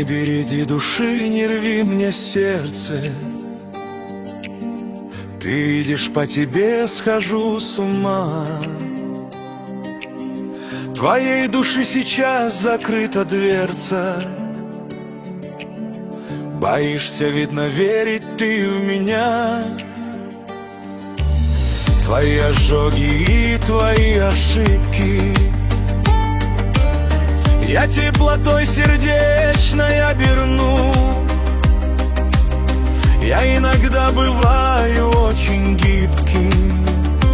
Не береди души, не рви мне сердце. Ты видишь, по тебе схожу с ума. Твоей души сейчас закрыта дверца. Боишься, видно, верить ты в меня. Твои ожоги и твои ошибки я теплотой сердечной оберну. Я иногда бываю очень гибким.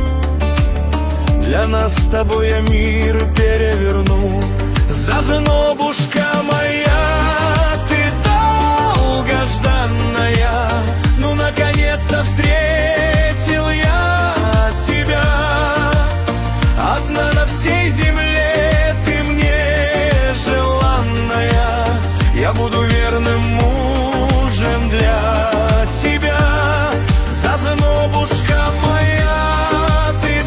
Для нас с тобой я мир переверну. Зазнобушка моя, ты долгожданная. Ну, наконец-то встретил я тебя. Одна на всей земле ты мне желанная. Я буду верным мужем для тебя. Зазнобушка моя, ты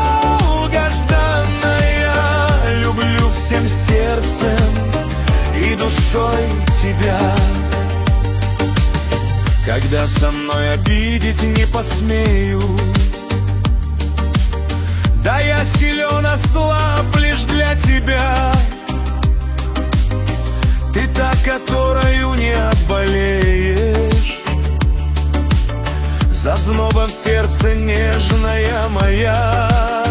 долгожданная. Люблю всем сердцем и душой тебя. Когда со мной обидеть не посмею, да я силен, а слаб лишь для тебя. Ты та, которою не отболеешь. Зазноба в сердце нежная моя.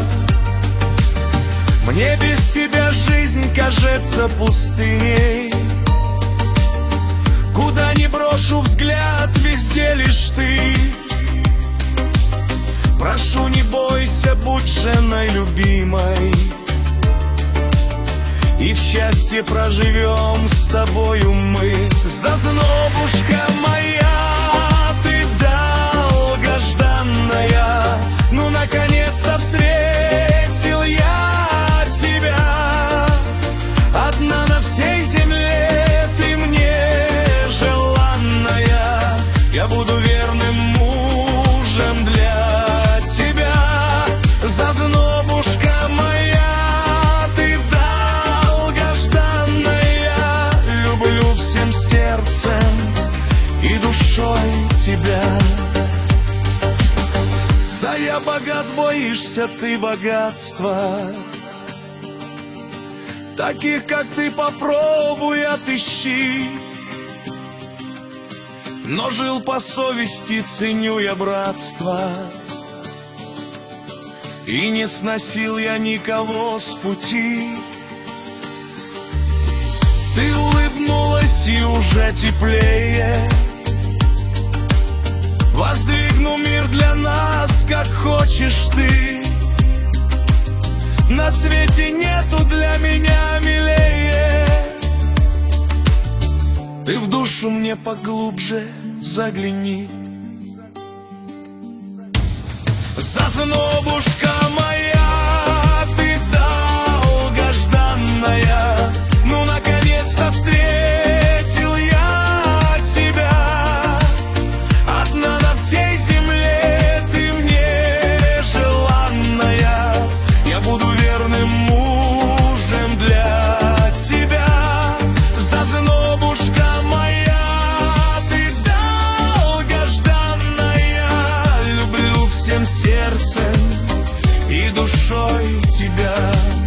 Мне без тебя жизнь кажется пустыней. Куда ни брошу взгляд, везде лишь ты. Прошу, не бойся, будь женой любимой, и в счастье проживем с тобою мы. Зазнобушка моя, ты долгожданная. Ну, наконец-то встретил я тебя. Одна на всей земле ты мне желанная. Я буду верным мужем для тебя. Зазнобушка моя, ты долгожданная. Люблю всем сердцем и душой тебя. Да я богат, боишься ты богатства. Таких, как ты, попробуй отыщи. Но жил по совести, ценю я братство. И не сносил я никого с пути. Ты улыбнулась и уже теплее. Воздвигну мир для нас, как хочешь ты. На свете нету для меня милее. Ты в душу мне поглубже загляни. Зазнобушка моя, ты долгожданная. Ну, наконец-то встретил я тебя. Одна на всей земле ты мне желанная. Я буду верным мужем для тебя. Зазнобушка моя, ты долгожданная. Люблю всем сердцем и душой тебя.